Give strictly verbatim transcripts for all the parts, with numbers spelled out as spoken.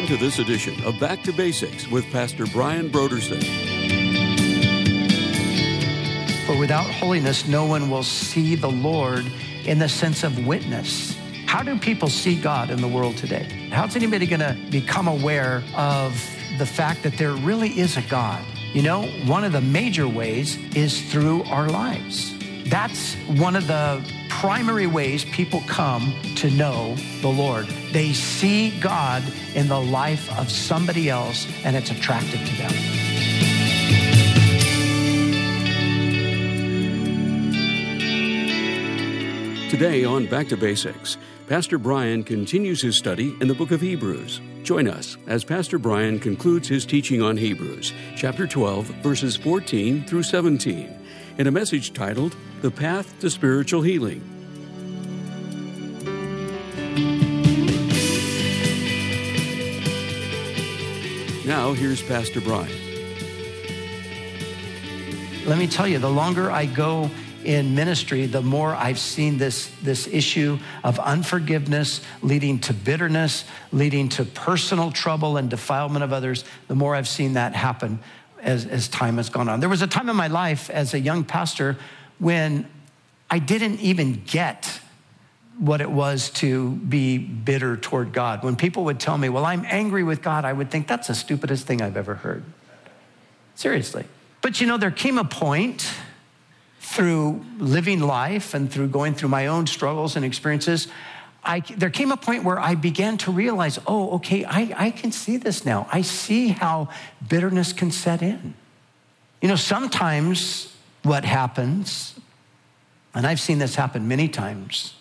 to this edition of Back to Basics with Pastor Brian Brodersen. For without holiness, no one will see the Lord in the sense of witness. How do people see God in the world today? How's anybody going to become aware of the fact that there really is a God? You know, one of the major ways is through our lives. That's one of the primary ways people come to know the Lord. They see God in the life of somebody else, and it's attractive to them. Today on Back to Basics, Pastor Brian continues his study in the book of Hebrews. Join us as Pastor Brian concludes his teaching on Hebrews, chapter twelve, verses fourteen through seventeen, in a message titled, The Path to Spiritual Healing. Now, here's Pastor Brian. Let me tell you, the longer I go in ministry, the more I've seen this, this issue of unforgiveness leading to bitterness, leading to personal trouble and defilement of others, the more I've seen that happen as, as time has gone on. There was a time in my life as a young pastor when I didn't even get what it was to be bitter toward God. When people would tell me, well, I'm angry with God, I would think that's the stupidest thing I've ever heard. Seriously. But you know, there came a point through living life and through going through my own struggles and experiences, I, there came a point where I began to realize, oh, okay, I, I can see this now. I see how bitterness can set in. You know, sometimes what happens, and I've seen this happen many times,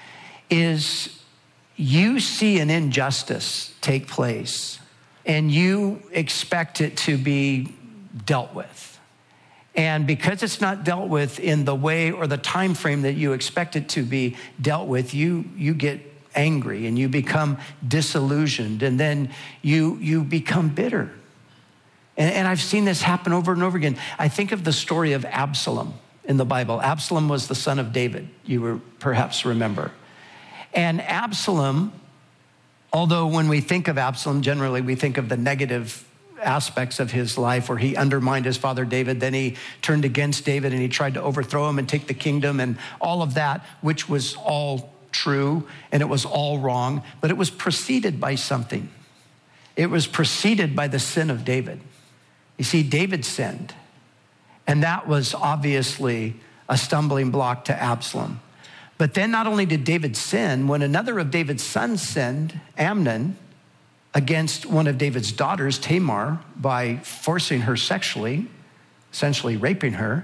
is you see an injustice take place and you expect it to be dealt with. And because it's not dealt with in the way or the time frame that you expect it to be dealt with, you, you get angry and you become disillusioned, and then you, you become bitter. And, and I've seen this happen over and over again. I think of the story of Absalom in the Bible. Absalom was the son of David, you were perhaps remember. And Absalom, although when we think of Absalom, generally we think of the negative aspects of his life where he undermined his father David, then he turned against David and he tried to overthrow him and take the kingdom and all of that, which was all true and it was all wrong, but it was preceded by something. It was preceded by the sin of David. You see, David sinned, and that was obviously a stumbling block to Absalom. But then not only did David sin, when another of David's sons sinned, Amnon, against one of David's daughters, Tamar, by forcing her sexually, essentially raping her,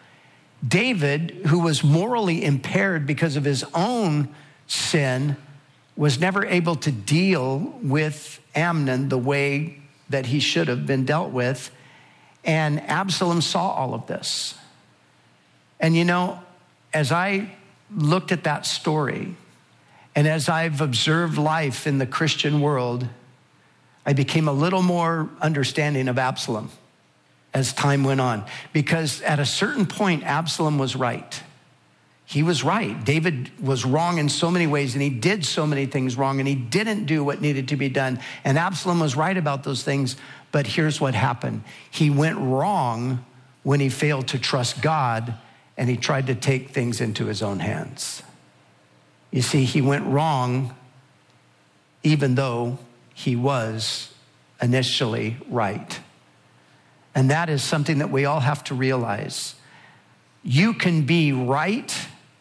David, who was morally impaired because of his own sin, was never able to deal with Amnon the way that he should have been dealt with. And Absalom saw all of this. And you know, as I looked at that story, and as I've observed life in the Christian world, I became a little more understanding of Absalom as time went on. Because at a certain point, Absalom was right. He was right. David was wrong in so many ways, and he did so many things wrong, and he didn't do what needed to be done. And Absalom was right about those things, but here's what happened. He went wrong when he failed to trust God, and he tried to take things into his own hands. You see, he went wrong even though he was initially right. And that is something that we all have to realize. You can be right.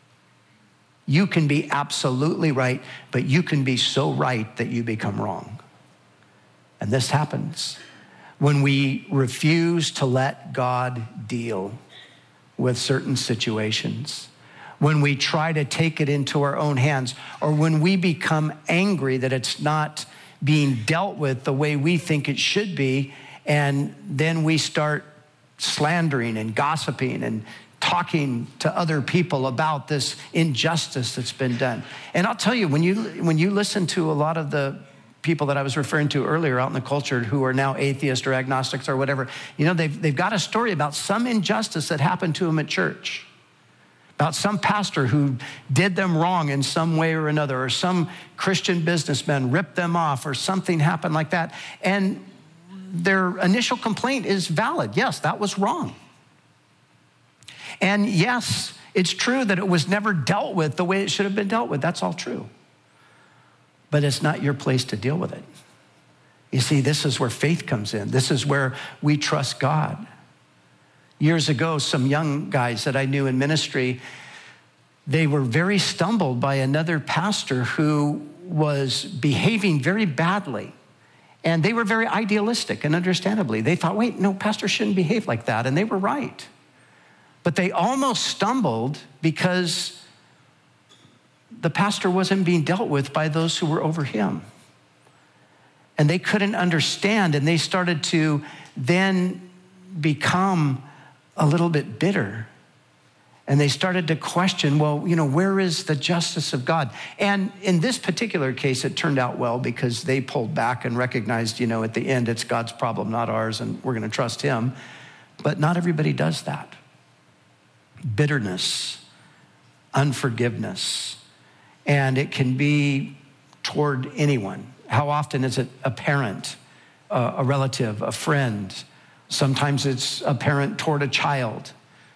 You can be absolutely right, but you can be so right that you become wrong. And this happens when we refuse to let God deal with certain situations, when we try to take it into our own hands, or when we become angry that it's not being dealt with the way we think it should be, and then we start slandering and gossiping and talking to other people about this injustice that's been done. And I'll tell you, when you when you listen to a lot of the people that I was referring to earlier out in the culture who are now atheists or agnostics or whatever, you know, they've, they've got a story about some injustice that happened to them at church. about some pastor who did them wrong in some way or another, or some Christian businessman ripped them off, or something happened like that. And their initial complaint is valid. Yes, that was wrong. And yes, it's true that it was never dealt with the way it should have been dealt with. That's all true. But it's not your place to deal with it. You see, this is where faith comes in. This is where we trust God. Years ago, some young guys that I knew in ministry, they were very stumbled by another pastor who was behaving very badly. And they were very idealistic, and understandably. They thought, wait, no, pastor shouldn't behave like that. And they were right. But they almost stumbled because the pastor wasn't being dealt with by those who were over him. And they couldn't understand, and they started to then become a little bit bitter. And they started to question, well, you know, where is the justice of God? And in this particular case, it turned out well because they pulled back and recognized, you know, at the end, it's God's problem, not ours, and we're going to trust him. But not everybody does that. Bitterness, unforgiveness, and it can be toward anyone. How often is it a parent, a relative, a friend? Sometimes it's a parent toward a child.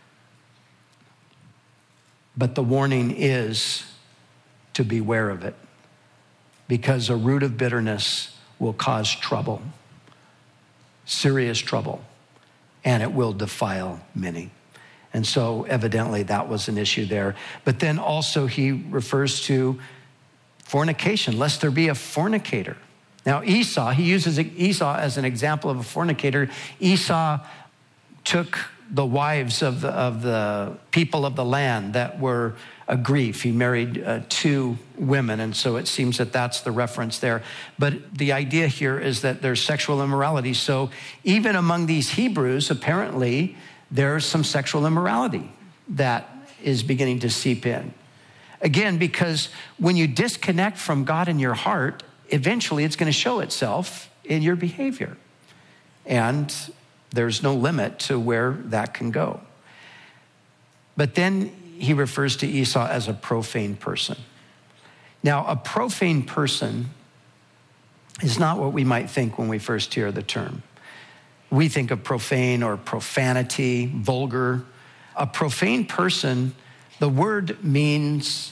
But the warning is to beware of it, because a root of bitterness will cause trouble, serious trouble, and it will defile many. And so evidently that was an issue there. But then also he refers to fornication, lest there be a fornicator. Now Esau, he uses Esau as an example of a fornicator. Esau took the wives of the, of the people of the land that were a grief. He married uh, two women, and so it seems that that's the reference there. But the idea here is that there's sexual immorality. So even among these Hebrews, apparently, there's some sexual immorality that is beginning to seep in. Again, because when you disconnect from God in your heart, eventually it's going to show itself in your behavior. And there's no limit to where that can go. But then he refers to Esau as a profane person. Now, a profane person is not what we might think when we first hear the term. We think of profane or profanity, vulgar. A profane person, the word means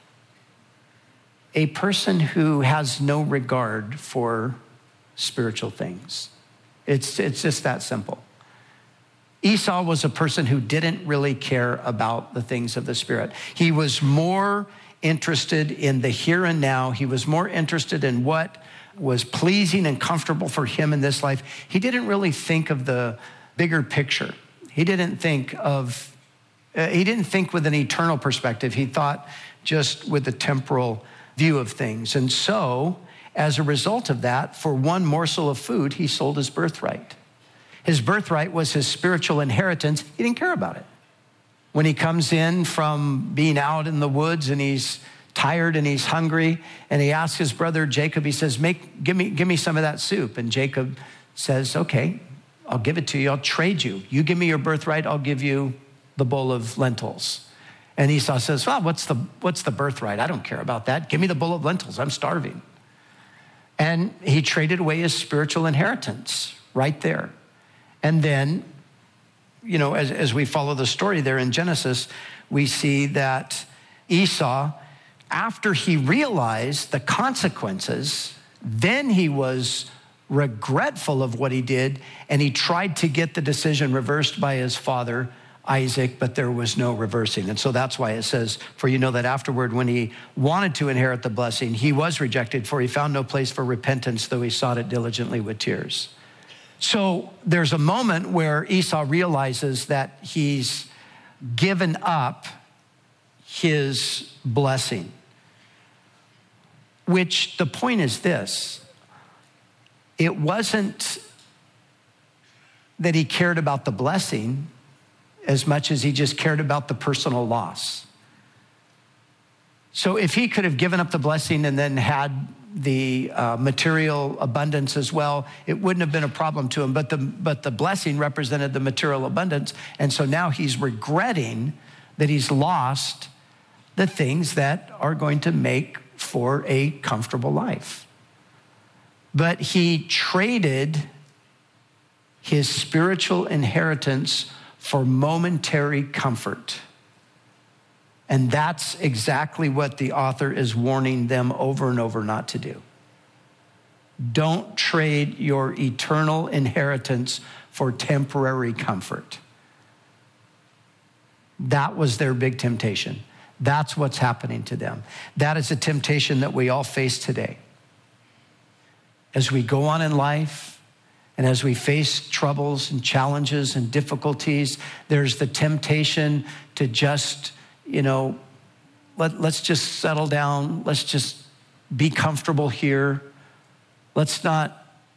a person who has no regard for spiritual things. It's, it's just that simple. Esau was a person who didn't really care about the things of the Spirit. He was more interested in the here and now. He was more interested in what was pleasing and comfortable for him in this life. He didn't really think of the bigger picture. He didn't think of, uh, he didn't think with an eternal perspective. He thought just with a temporal view of things. And so, as a result of that, for one morsel of food, he sold his birthright. His birthright was his spiritual inheritance. He didn't care about it. When he comes in from being out in the woods and he's tired and he's hungry, and he asks his brother Jacob, he says, "Make, give me, give me some of that soup." And Jacob says, "Okay, I'll give it to you. I'll trade you. You give me your birthright, I'll give you the bowl of lentils." And Esau says, "Well, what's the, what's the birthright? I don't care about that. Give me the bowl of lentils. I'm starving." And he traded away his spiritual inheritance right there. And then, you know, as, as we follow the story there in Genesis, we see that Esau, after he realized the consequences, then he was regretful of what he did, and he tried to get the decision reversed by his father, Isaac, but there was no reversing. And so that's why it says, "For you know that afterward, when he wanted to inherit the blessing, he was rejected, for he found no place for repentance, though he sought it diligently with tears." So there's a moment where Esau realizes that he's given up his blessing, which the point is this: it wasn't that he cared about the blessing as much as he just cared about the personal loss. So if he could have given up the blessing and then had the uh, material abundance as well, it wouldn't have been a problem to him. But the, but the blessing represented the material abundance. And so now he's regretting that he's lost the things that are going to make for a comfortable life. But he traded his spiritual inheritance for momentary comfort. And that's exactly what the author is warning them over and over not to do. Don't trade your eternal inheritance for temporary comfort. That was their big temptation. That's what's happening to them. That is a temptation that we all face today. As we go on in life, and as we face troubles and challenges and difficulties, there's the temptation to just, you know, let, let's just settle down. Let's just be comfortable here. Let's not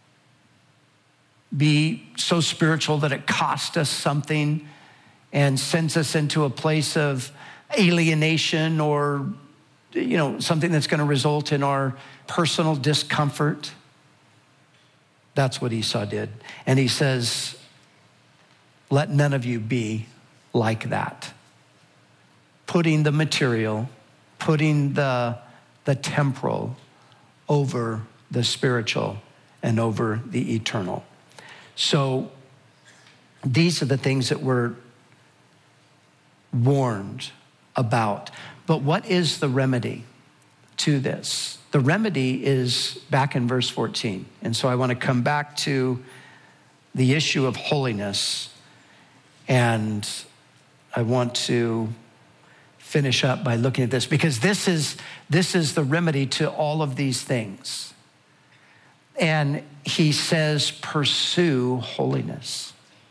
be so spiritual that it costs us something and sends us into a place of alienation or, you know, something that's going to result in our personal discomfort. That's what Esau did. And he says, let none of you be like that. Putting the material, putting the, the temporal over the spiritual and over the eternal. So these are the things that we're warned about. But what is the remedy to this? The remedy is back in verse fourteen. And so I want to come back to the issue of holiness. And I want to finish up by looking at this, because this is, this is the remedy to all of these things. And he says, pursue holiness.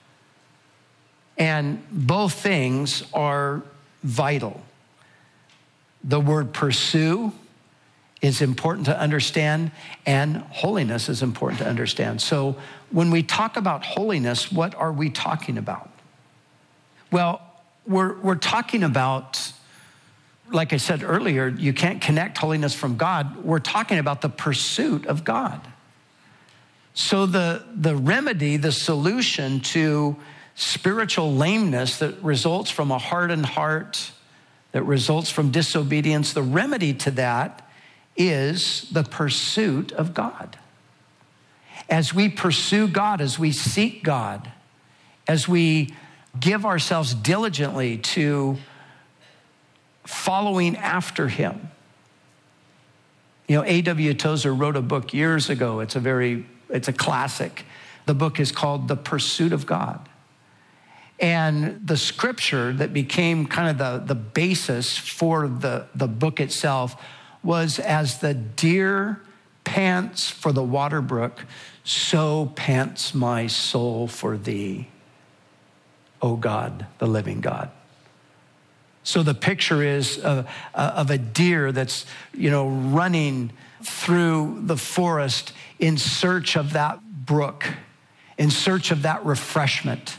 And both things are vital. The word pursue is important to understand, and holiness is important to understand. So when we talk about holiness, what are we talking about? Well, we're, we're talking about, like I said earlier, you can't connect holiness from God. We're talking about the pursuit of God. So the, the remedy, the solution to spiritual lameness that results from a hardened heart, that results from disobedience, the remedy to that is the pursuit of God. As we pursue God, as we seek God, as we give ourselves diligently to following after him. You know, A W Tozer wrote a book years ago. It's a very, it's a classic. The book is called The Pursuit of God. And the scripture that became kind of the, the basis for the, the book itself was, as the deer pants for the water brook, so pants my soul for thee, O God, the living God. So the picture is of, of a deer that's, you know, running through the forest in search of that brook, in search of that refreshment,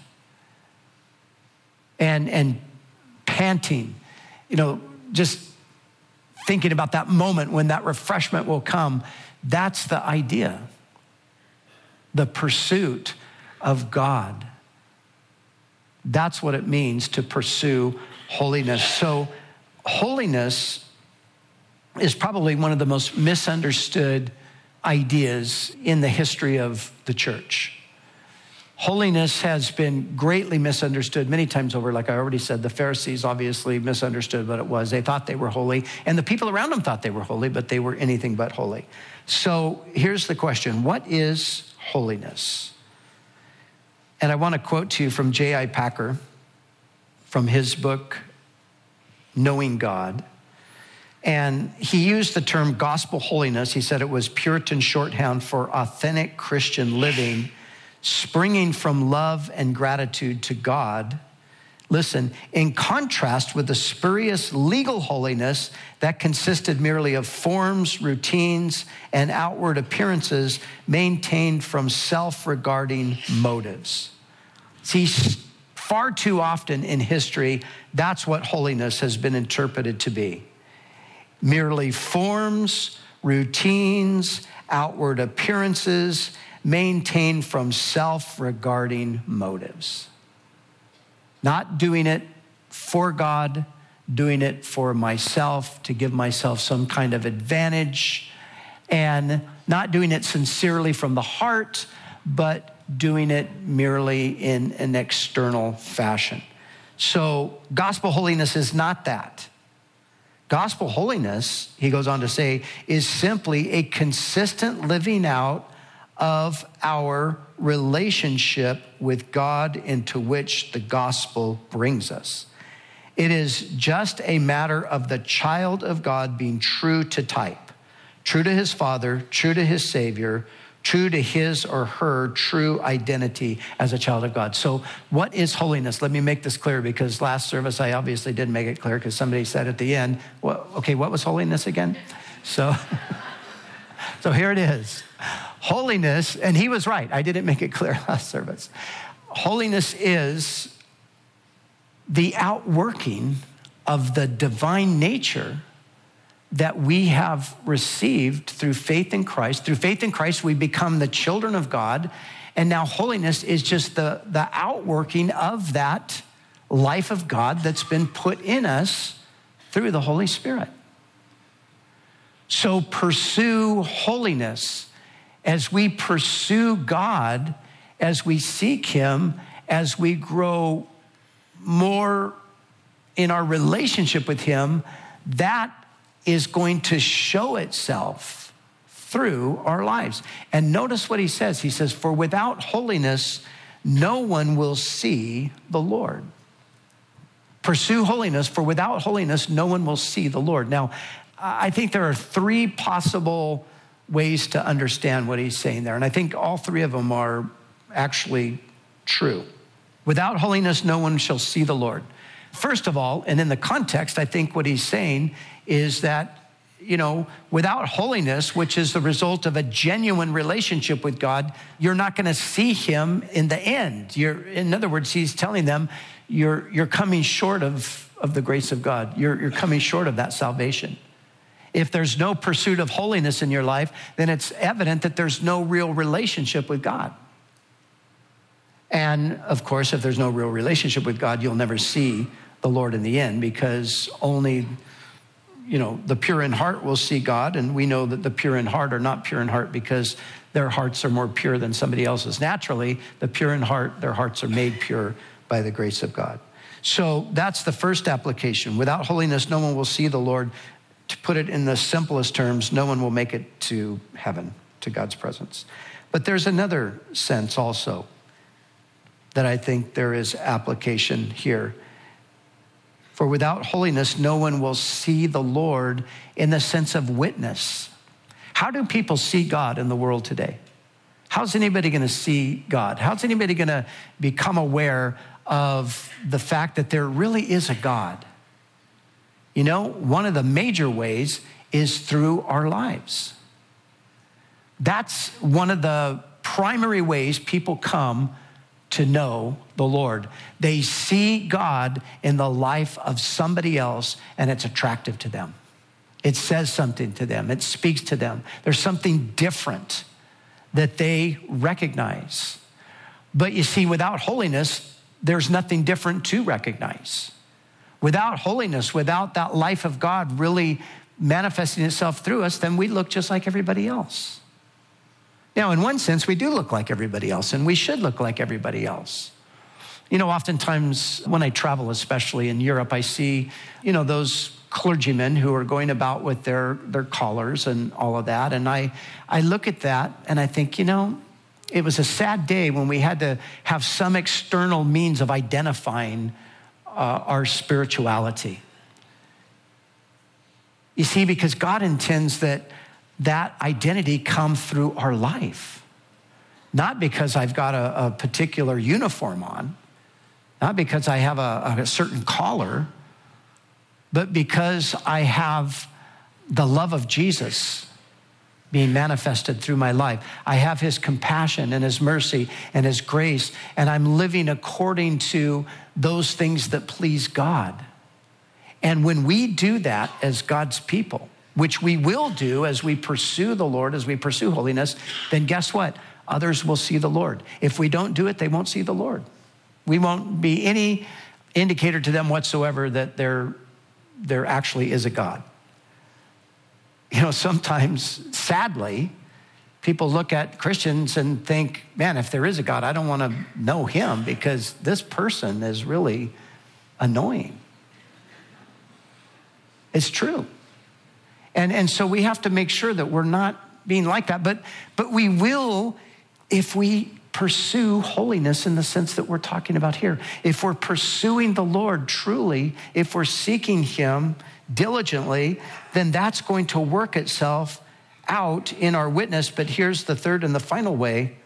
and, and panting, you know, just thinking about that moment when that refreshment will come. That's the idea. The pursuit of God. That's what it means to pursue holiness. So holiness is probably one of the most misunderstood ideas in the history of the church. Holiness has been greatly misunderstood many times over. Like I already said, the Pharisees obviously misunderstood what it was. They thought they were holy, and the people around them thought they were holy, but they were anything but holy. So here's the question: what is holiness? And I want to quote to you from J I Packer, from his book, Knowing God. And he used the term gospel holiness. He said it was Puritan shorthand for authentic Christian living, springing from love and gratitude to God. Listen, in contrast with the spurious legal holiness that consisted merely of forms, routines, and outward appearances maintained from self-regarding motives. See, far too often in history, that's what holiness has been interpreted to be. Merely forms, routines, outward appearances maintained from self-regarding motives. Not doing it for God, doing it for myself, to give myself some kind of advantage, and not doing it sincerely from the heart, but doing it merely in an external fashion. So gospel holiness is not that. Gospel holiness, he goes on to say, is simply a consistent living out of our relationship with God into which the gospel brings us. It is just a matter of the child of God being true to type, true to his Father, true to his Savior, true to his or her true identity as a child of God. So what is holiness? Let me make this clear, because last service I obviously didn't make it clear because somebody said at the end, well, okay, what was holiness again? So, so here it is. Holiness, and he was right. I didn't make it clear last service. Holiness is the outworking of the divine nature that we have received through faith in Christ. Through faith in Christ, we become the children of God. And now holiness is just the, the outworking of that life of God that's been put in us through the Holy Spirit. So pursue holiness as we pursue God, as we seek him, as we grow more in our relationship with him. That is going to show itself through our lives. And notice what he says. He says, for without holiness, no one will see the Lord. Pursue holiness, for without holiness, no one will see the Lord. Now, I think there are three possible ways to understand what he's saying there. And I think all three of them are actually true. Without holiness, no one shall see the Lord. First of all, and in the context, I think what he's saying is that, you know, without holiness, which is the result of a genuine relationship with God, you're not going to see him in the end. You're, in other words, he's telling them, you're, you're coming short of, of the grace of God. You're, you're coming short of that salvation. If there's no pursuit of holiness in your life, then it's evident that there's no real relationship with God. And of course, if there's no real relationship with God, you'll never see the Lord in the end, because only, you know, the pure in heart will see God. And we know that the pure in heart are not pure in heart because their hearts are more pure than somebody else's. Naturally, the pure in heart, their hearts are made pure by the grace of God. So that's the first application. Without holiness, no one will see the Lord. To put it in the simplest terms, no one will make it to heaven, to God's presence. But there's another sense also that I think there is application here. For without holiness, no one will see the Lord in the sense of witness. How do people see God in the world today? How's anybody going to see God? How's anybody going to become aware of the fact that there really is a God? You know, one of the major ways is through our lives. That's one of the primary ways people come to know the Lord. They see God in the life of somebody else, and it's attractive to them. It says something to them. It speaks to them. There's something different that they recognize. But you see, without holiness, there's nothing different to recognize. Without holiness, without that life of God really manifesting itself through us, then we look just like everybody else. Now, in one sense, we do look like everybody else, and we should look like everybody else. You know, oftentimes when I travel, especially in Europe, I see, you know, those clergymen who are going about with their, their collars and all of that. And I, I look at that and I think, you know, it was a sad day when we had to have some external means of identifying uh, our spirituality. You see, because God intends that that identity come through our life. Not because I've got a, a particular uniform on, not because I have a, a certain collar, but because I have the love of Jesus being manifested through my life. I have his compassion and his mercy and his grace, and I'm living according to those things that please God. And when we do that as God's people, which we will do as we pursue the Lord, as we pursue holiness, then guess what? Others will see the Lord. If we don't do it, they won't see the Lord. We won't be any indicator to them whatsoever that there, there actually is a God. You know, sometimes, sadly, people look at Christians and think, man, if there is a God, I don't want to know him because this person is really annoying. It's true. And, and so we have to make sure that we're not being like that. But, but we will if we pursue holiness in the sense that we're talking about here. If we're pursuing the Lord truly, if we're seeking him diligently, then that's going to work itself out in our witness. But here's the third and the final way.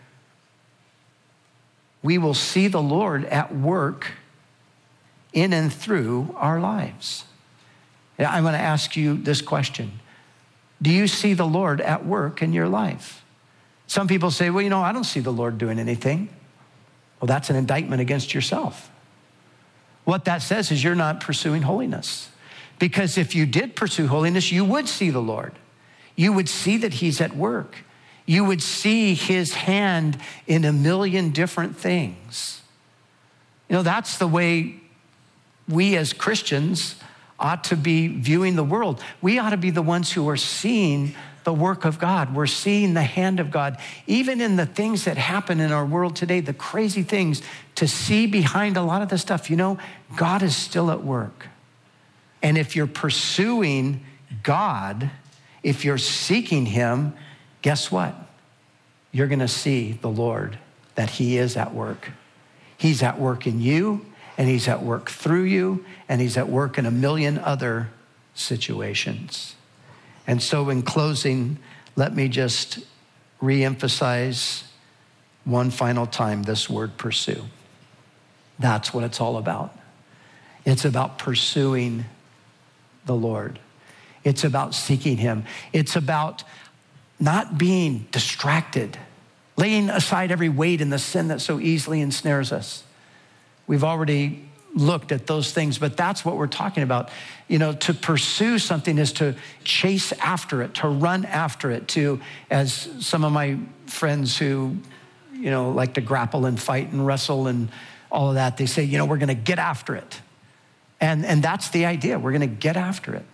We will see the Lord at work in and through our lives. I want to ask you this question. Do you see the Lord at work in your life? Some people say, well, you know, I don't see the Lord doing anything. Well, that's an indictment against yourself. What that says is you're not pursuing holiness. Because if you did pursue holiness, you would see the Lord. You would see that he's at work. You would see his hand in a million different things. You know, that's the way we as Christians ought to be viewing the world. We ought to be the ones who are seeing the work of God. We're seeing the hand of God. Even in the things that happen in our world today, the crazy things, to see behind a lot of the stuff, you know, God is still at work. And if you're pursuing God, if you're seeking him, guess what? You're going to see the Lord, that he is at work. He's at work in you, and he's at work through you, and he's at work in a million other situations. And so in closing, let me just reemphasize one final time this word pursue. That's what it's all about. It's about pursuing the Lord. It's about seeking him. It's about not being distracted, laying aside every weight and the sin that so easily ensnares us. We've already looked at those things, but that's what we're talking about. You know, to pursue something is to chase after it, to run after it, to, as some of my friends who, you know, like to grapple and fight and wrestle and all of that, they say, you know, we're going to get after it. And, and that's the idea. We're going to get after it.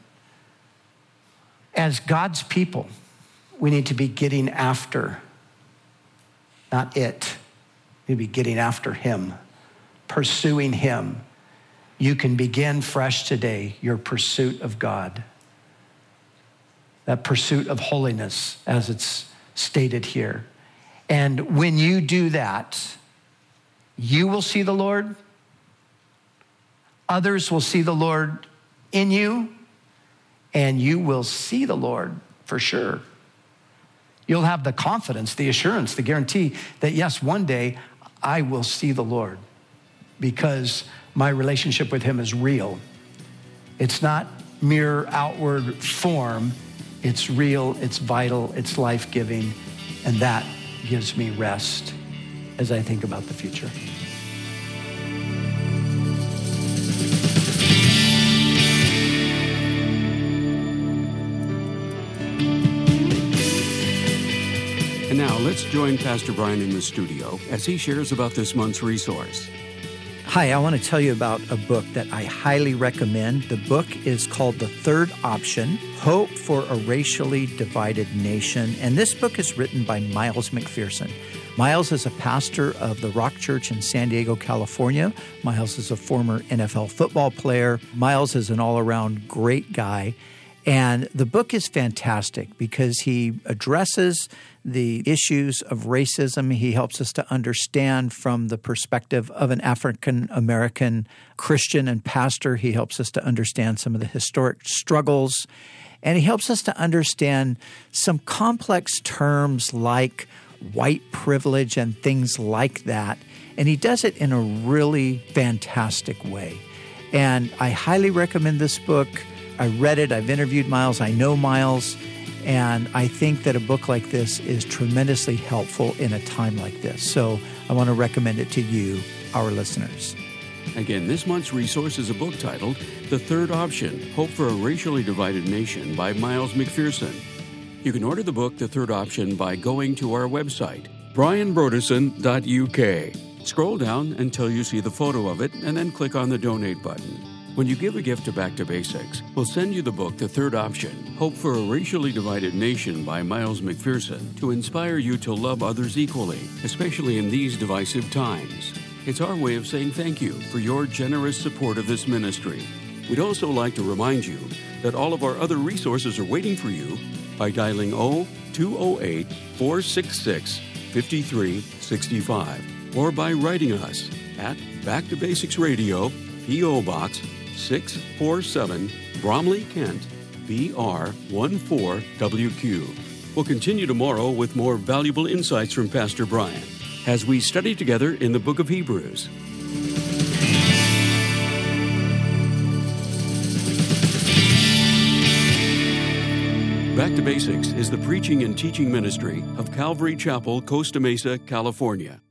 As God's people, we need to be getting after, not it. We need to be getting after him, pursuing him. You can begin fresh today your pursuit of God. That pursuit of holiness, as it's stated here. And when you do that, you will see the Lord. Others will see the Lord in you, and you will see the Lord for sure. You'll have the confidence, the assurance, the guarantee that yes, one day I will see the Lord because my relationship with him is real. It's not mere outward form. It's real, it's vital, it's life-giving, and that gives me rest as I think about the future. And now let's join Pastor Brian in the studio as he shares about this month's resource. Hi, I want to tell you about a book that I highly recommend. The book is called The Third Option, Hope for a Racially Divided Nation. And this book is written by Miles McPherson. Miles is a pastor of the Rock Church in San Diego, California. Miles is a former N F L football player. Miles is an all-around great guy. And the book is fantastic because he addresses the issues of racism. He helps us to understand from the perspective of an African-American Christian and pastor. He helps us to understand some of the historic struggles. And he helps us to understand some complex terms like white privilege and things like that. And he does it in a really fantastic way. And I highly recommend this book. I read it. I've interviewed Miles. I know Miles. And I think that a book like this is tremendously helpful in a time like this. So I want to recommend it to you, our listeners. Again, this month's resource is a book titled The Third Option, Hope for a Racially Divided Nation by Miles McPherson. You can order the book, The Third Option, by going to our website, brian brodersen dot U K. Scroll down until you see the photo of it and then click on the Donate button. When you give a gift to Back to Basics, we'll send you the book The Third Option, Hope for a Racially Divided Nation by Miles McPherson, to inspire you to love others equally, especially in these divisive times. It's our way of saying thank you for your generous support of this ministry. We'd also like to remind you that all of our other resources are waiting for you by dialing zero two zero eight, four six six, five three six five or by writing us at Back to Basics Radio, P O. Box six four seven, Bromley, Kent, B R one four W Q. We'll continue tomorrow with more valuable insights from Pastor Brian as we study together in the book of Hebrews. Back to Basics is the preaching and teaching ministry of Calvary Chapel, Costa Mesa, California.